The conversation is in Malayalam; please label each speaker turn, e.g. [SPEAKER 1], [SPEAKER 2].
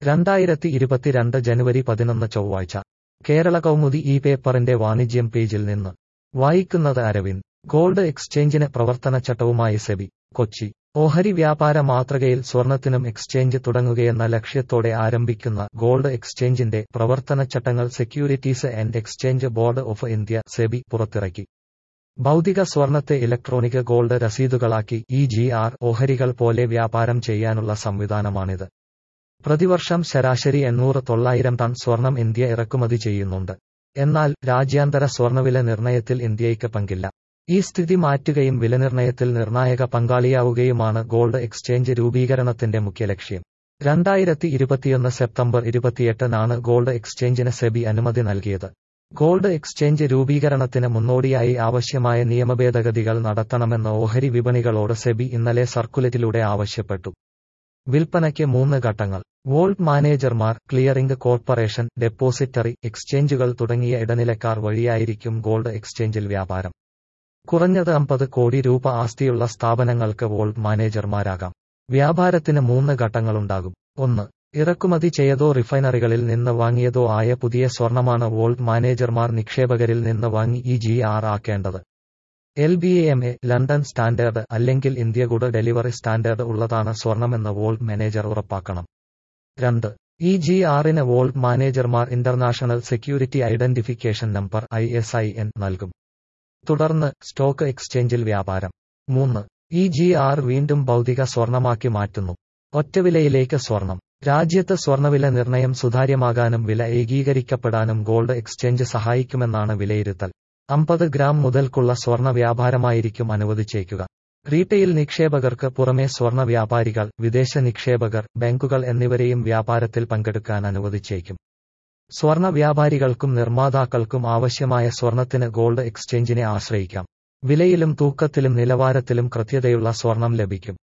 [SPEAKER 1] 2022 ജനുവരി 11 ചൊവ്വാഴ്ച കേരള കൗമുദി ഈ പേപ്പറിന്റെ വാണിജ്യം പേജിൽ നിന്ന് വായിക്കുന്നത് അരവിന്ദ്. ഗോൾഡ് എക്സ്ചേഞ്ചിന് പ്രവർത്തനച്ചട്ടവുമായി സെബി, കൊച്ചി. ഓഹരി വ്യാപാര മാതൃകയിൽ സ്വർണത്തിനും എക്സ്ചേഞ്ച് തുടങ്ങുകയെന്ന ലക്ഷ്യത്തോടെ ആരംഭിക്കുന്ന ഗോൾഡ് എക്സ്ചേഞ്ചിന്റെ പ്രവർത്തനച്ചട്ടങ്ങൾ securities and exchange board of India SEBI പുറത്തിറക്കി. ഭൗതിക സ്വർണത്തെ ഇലക്ട്രോണിക് ഗോൾഡ് രസീതുകളാക്കി EGR ഓഹരികൾ പോലെ വ്യാപാരം ചെയ്യാനുള്ള സംവിധാനമാണിത്. പ്രതിവർഷം ശരാശരി 800-900 ടൺ സ്വർണം ഇന്ത്യ ഇറക്കുമതി ചെയ്യുന്നുണ്ട്. എന്നാൽ രാജ്യാന്തര സ്വർണവില നിർണയത്തിൽ ഇന്ത്യയ്ക്ക് പങ്കില്ല. ഈ സ്ഥിതി മാറ്റുകയും വിലനിർണയത്തിൽ നിർണായക പങ്കാളിയാവുകയുമാണ് ഗോൾഡ് എക്സ്ചേഞ്ച് രൂപീകരണത്തിന്റെ മുഖ്യ ലക്ഷ്യം. 2021 സെപ്റ്റംബർ 28-നാണ് ഗോൾഡ് എക്സ്ചേഞ്ചിന് സെബി അനുമതി നൽകിയത്. ഗോൾഡ് എക്സ്ചേഞ്ച് രൂപീകരണത്തിന് മുന്നോടിയായി ആവശ്യമായ നിയമഭേദഗതികൾ നടത്തണമെന്ന് ഓഹരി വിപണികളോട് സെബി ഇന്നലെ സർക്കുലറ്റിലൂടെ ആവശ്യപ്പെട്ടു. വിൽപ്പനയ്ക്ക് 3 ഘട്ടങ്ങൾ. വോൾട്ട് മാനേജർമാർ, ക്ലിയറിംഗ് കോർപ്പറേഷൻ, ഡെപ്പോസിറ്ററി എക്സ്ചേഞ്ചുകൾ തുടങ്ങിയ ഇടനിലക്കാർ വഴിയായിരിക്കും ഗോൾഡ് എക്സ്ചേഞ്ചിൽ വ്യാപാരം. കുറഞ്ഞത് 50 കോടി രൂപ ആസ്തിയുള്ള സ്ഥാപനങ്ങൾക്ക് വോൾട്ട് മാനേജർമാരാകാം. വ്യാപാരത്തിന് 3 ഘട്ടങ്ങളുണ്ടാകും. 1. ഇറക്കുമതി ചെയ്തതോ റിഫൈനറികളിൽ നിന്ന് വാങ്ങിയതോ ആയ പുതിയ സ്വർണമാണ് വോൾട്ട് മാനേജർമാർ നിക്ഷേപകരിൽ നിന്ന് വാങ്ങി EGR ആക്കേണ്ടത്. LBMA, ലണ്ടൻ സ്റ്റാൻഡേർഡ് അല്ലെങ്കിൽ ഇന്ത്യ ഗുഡ് ഡെലിവറി സ്റ്റാൻഡേർഡ് ഉള്ളതാണ് സ്വർണമെന്ന് വോൾട്ട് മാനേജർ ഉറപ്പാക്കണം. 2. EGRന് വോൾട്ട് മാനേജർമാർ international security identification number ISIN നൽകും. തുടർന്ന് സ്റ്റോക്ക് എക്സ്ചേഞ്ചിൽ വ്യാപാരം. 3. EGR വീണ്ടും ഭൗതിക സ്വർണമാക്കി മാറ്റുന്നു. ഒറ്റവിലയിലേക്ക് സ്വർണം. രാജ്യത്ത് സ്വർണവില നിർണയം സുതാര്യമാകാനും വില ഏകീകരിക്കപ്പെടാനും ഗോൾഡ് എക്സ്ചേഞ്ച് സഹായിക്കുമെന്നാണ് വിലയിരുത്തൽ. 50 ഗ്രാം മുതൽക്കുള്ള സ്വർണ വ്യാപാരമായിരിക്കും അനുവദിച്ചേക്കുക. റീറ്റെയിൽ നിക്ഷേപകർക്ക് പുറമെ സ്വർണ വ്യാപാരികൾ, വിദേശ നിക്ഷേപകർ, ബാങ്കുകൾ എന്നിവരെയും വ്യാപാരത്തിൽ പങ്കെടുക്കാൻ അനുവദിച്ചേക്കും. സ്വർണ വ്യാപാരികൾക്കും നിർമ്മാതാക്കൾക്കും ആവശ്യമായ സ്വർണത്തിന് ഗോൾഡ് എക്സ്ചേഞ്ചിനെ ആശ്രയിക്കാം. വിലയിലും തൂക്കത്തിലും നിലവാരത്തിലും കൃത്യതയുള്ള സ്വർണം ലഭിക്കും.